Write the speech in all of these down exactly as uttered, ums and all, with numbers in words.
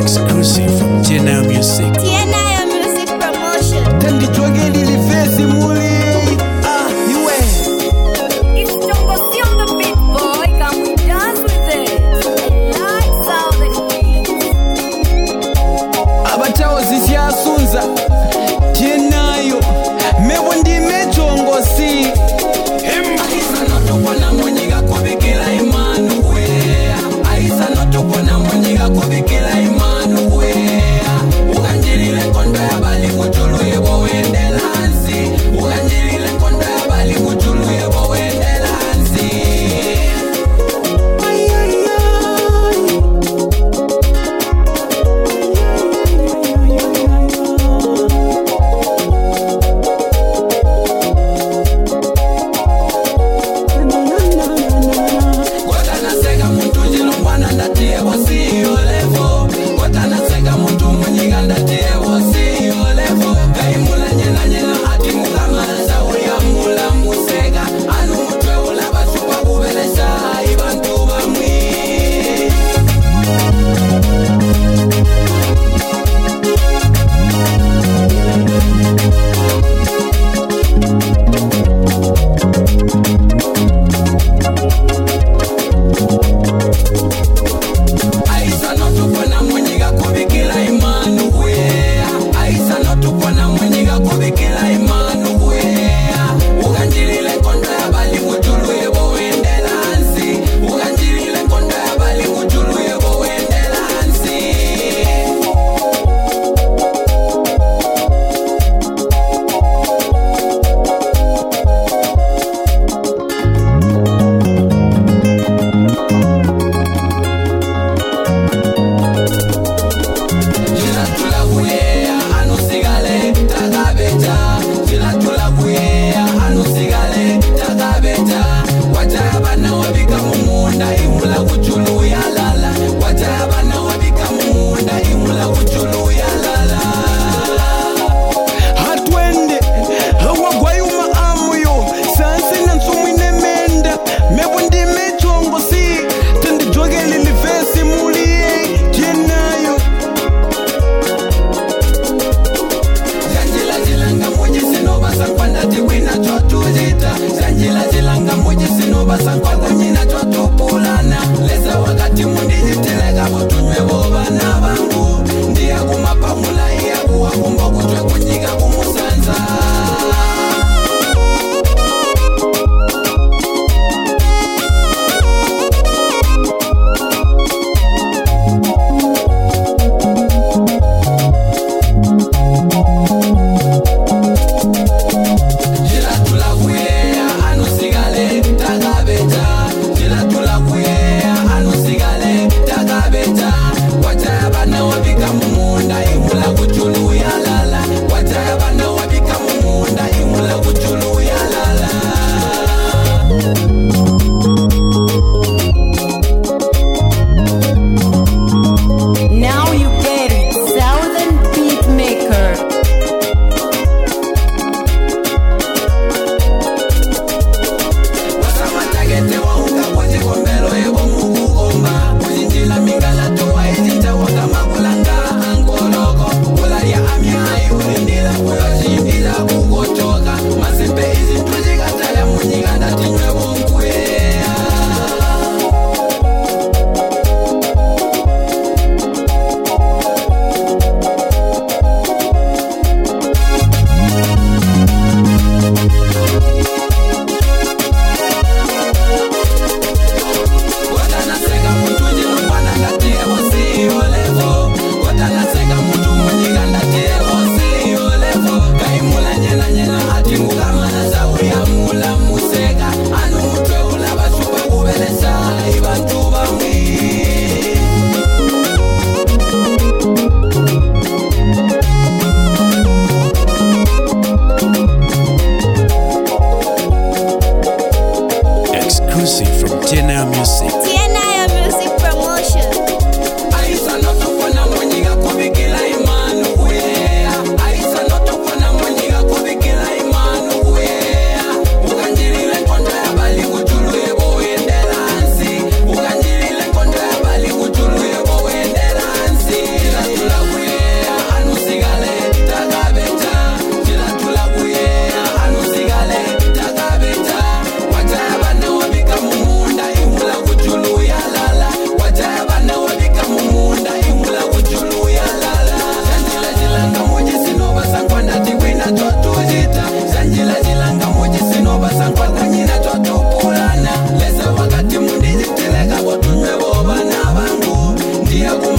Exclusive from T N I Music. T N I Music Promotion. Tendi chwageni lifesi muli. Ah, iwe. It's Jungle C on the beat, boy. Come we dance with it. Lights out the keys. Abatawo zisyasunza. Tienayo. Mewo ndi mechongo si. Aisa notokona mwenyiga kubikila imanu wea. Aisa notokona mwenyiga kubikila imanu wea. Uganjirire kondo ya bali kutulu yebo wende lansi. Uganjirire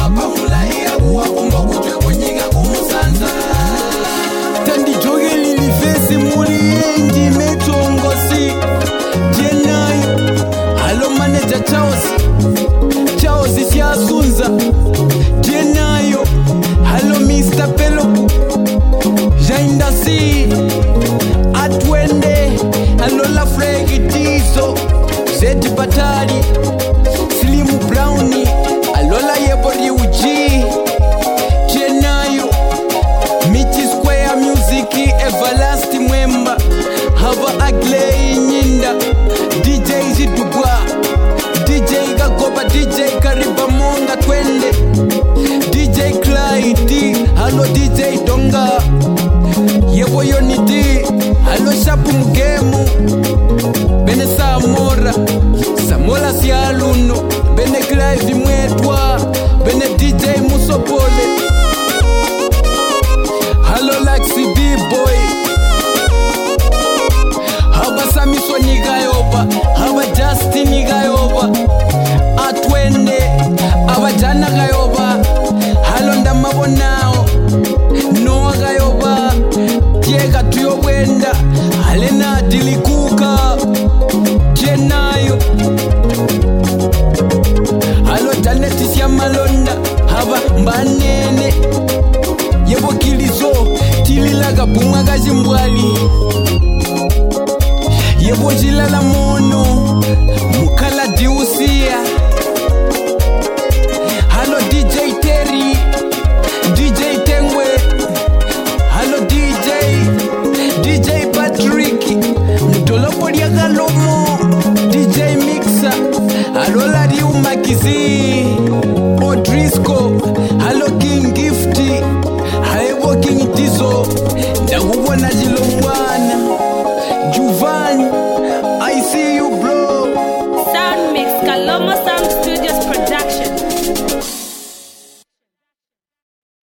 pamulaiya kuwakumba kutwe kunyiga kumusanza Tandijoge lilifesi muli yengi metongosi Jenayo Halo manager Chaosi Chaosi siyasunza Jenayo Halo mister Peloku Jaindasi Atwende Halo la Fregi Tizo Zedi Batari Slim Brownie Halo la Yebori Uji Jenayo Michi Square Music Everlasting Mwemba Hava Agley Nyinda D J Zidugwa D J Gagoba D J Kariba Monga Twende D J Clyde Halo D J Donga Yebo Yonidi Halo Shapu Mgemu Bene Samora Samola Sialuno Bene Clive Mwetwa Bene D J Musopole Halo Laxi B-Boy Haba Samiswa Nigayoba Haba Justin Nigayoba Atwende Haba Jana Gayoba Halo Ndamabonao Noah Gayoba Tiega Tuyo Wenda Halena Dilikuka Jenayo Halo Janet Siamalonda Haba Mbanene Yebo Kilizo Tililaga Bumaga Zimbwali Yebo Jilala Mono Mukala Diusia Halo D J Terry D J Tengwe Halo D J D J Patrick Mtolopo Diagalomo